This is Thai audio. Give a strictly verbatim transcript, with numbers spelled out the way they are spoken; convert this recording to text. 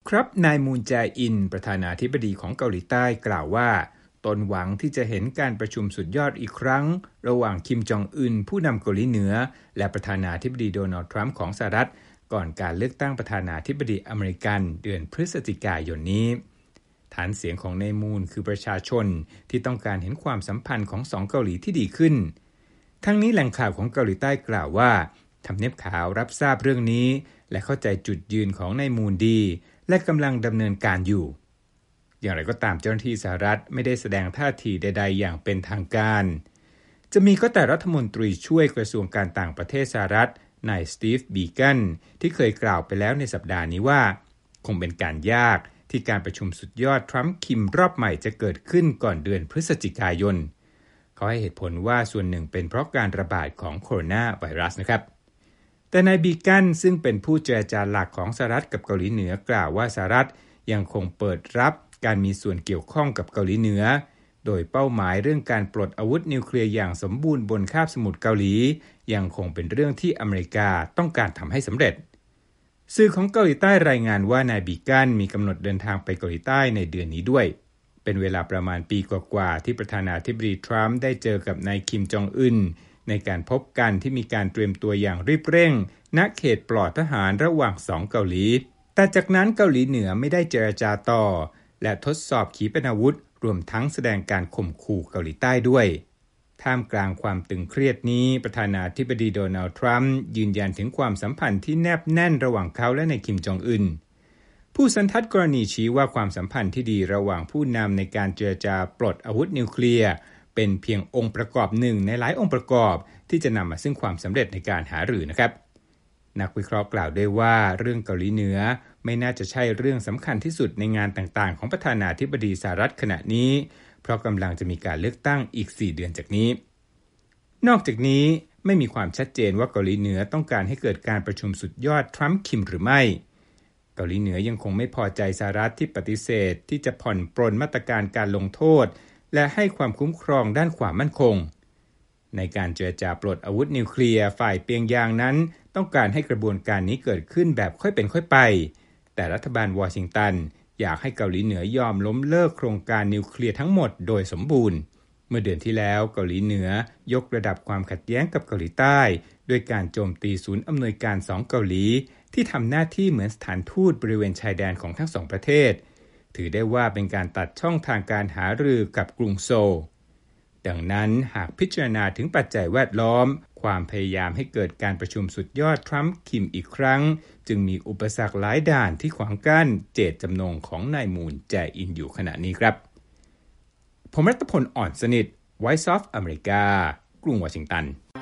ครับนายมูนแจอินประธานาธิบดีของเกาหลีใต้กล่าวว่าตนหวังที่จะเห็นการประชุมสุดยอดอีกครั้งระหว่างคิมจองอึนผู้นำเกาหลีเหนือและประธานาธิบดีโดนัลด์ทรัมป์ของสหรัฐก่อนการเลือกตั้งประธานาธิบดีอเมริกันเดือนพฤศจิกายนนี้ฐานเสียงของนายมูนคือประชาชนที่ต้องการเห็นความสัมพันธ์ของสองเกาหลีที่ดีขึ้นทั้งนี้แหล่งข่าวของเกาหลีใต้กล่าวว่าทำเนียบขาวรับทราบเรื่องนี้และเข้าใจจุดยืนของนายมูนดีและกำลังดำเนินการอยู่อย่างไรก็ตามเจ้าหน้าที่สหรัฐไม่ได้แสดงท่าทีใดๆอย่างเป็นทางการจะมีก็แต่รัฐมนตรีช่วยกระทรวงการต่างประเทศสหรัฐนายสตีฟบีกันที่เคยกล่าวไปแล้วในสัปดาห์นี้ว่าคงเป็นการยากที่การประชุมสุดยอดทรัมป์คิมรอบใหม่จะเกิดขึ้นก่อนเดือนพฤศจิกายนเขาให้เหตุผลว่าส่วนหนึ่งเป็นเพราะการระบาดของโคโรนาไวรัสนะครับแต่นายบีกันซึ่งเป็นผู้เจรจาหลักของสหรัฐกับเกาหลีเหนือกล่าวว่าสหรัฐยังคงเปิดรับการมีส่วนเกี่ยวข้องกับเกาหลีเหนือโดยเป้าหมายเรื่องการปลดอาวุธนิวเคลียร์อย่างสมบูรณ์บนคาบสมุทรเกาหลียังคงเป็นเรื่องที่อเมริกาต้องการทำให้สำเร็จสื่อของเกาหลีใต้รายงานว่านายบีกันมีกำหนดเดินทางไปเกาหลีใต้ในเดือนนี้ด้วยเป็นเวลาประมาณปีกว่าๆที่ประธานาธิบดีทรัมป์ได้เจอกับนายคิมจองอึนในการพบกันที่มีการเตรียมตัวอย่างรีบเร่งณเขตปลอดทหารระหว่างสองเกาหลีแต่จากนั้นเกาหลีเหนือไม่ได้เจรจาต่อและทดสอบขีปนาวุธรวมทั้งแสดงการข่มขู่เกาหลีใต้ด้วยท่ามกลางความตึงเครียดนี้ประธานาธิบดีโดนัลด์ทรัมป์ยืนยันถึงความสัมพันธ์ที่แนบแน่นระหว่างเขาและนายคิมจองอึนผู้สันทัดกรณีชี้ว่าความสัมพันธ์ที่ดีระหว่างผู้นำในการเจรจาปลดอาวุธนิวเคลียร์เป็นเพียงองค์ประกอบหนึ่งในหลายองค์ประกอบที่จะนำมาซึ่งความสำเร็จในการหารือนะครับนักวิเคราะห์กล่าวด้วยว่าเรื่องเกาหลีเหนือไม่น่าจะใช่เรื่องสำคัญที่สุดในงานต่างๆของประธานาธิบดีสหรัฐขณะนี้เพราะกำลังจะมีการเลือกตั้งอีกสี่เดือนจากนี้นอกจากนี้ไม่มีความชัดเจนว่าเกาหลีเหนือต้องการให้เกิดการประชุมสุดยอดทรัมป์คิมหรือไม่เกาหลีเหนือยังคงไม่พอใจสหรัฐที่ปฏิเสธที่จะผ่อนปรนมาตรการการลงโทษและให้ความคุ้มครองด้านความมั่นคงในการเจรจาปลดอาวุธนิวเคลียร์ฝ่ายเปียงยางนั้นต้องการให้กระบวนการนี้เกิดขึ้นแบบค่อยเป็นค่อยไปแต่รัฐบาลวอชิงตันอยากให้เกาหลีเหนือยอมล้มเลิกโครงการนิวเคลียร์ทั้งหมดโดยสมบูรณ์เมื่อเดือนที่แล้วเกาหลีเหนือยกระดับความขัดแย้งกับเกาหลีใต้ด้วยการโจมตีศูนย์อำนวยการสองเกาหลีที่ทำหน้าที่เหมือนสถานทูตบริเวณชายแดนของทั้งสองประเทศถือได้ว่าเป็นการตัดช่องทางการหารือกับกรุงโซลดังนั้นหากพิจารณาถึงปัจจัยแวดล้อมความพยายามให้เกิดการประชุมสุดยอดทรัมป์คิมอีกครั้งจึงมีอุปสรรคหลายด่านที่ขวางกั้นเจตจำนงของนายมูนแจอินอยู่ขณะนี้ครับผมรัตพล อ่อนสนิท Voice of America กรุงวอชิงตัน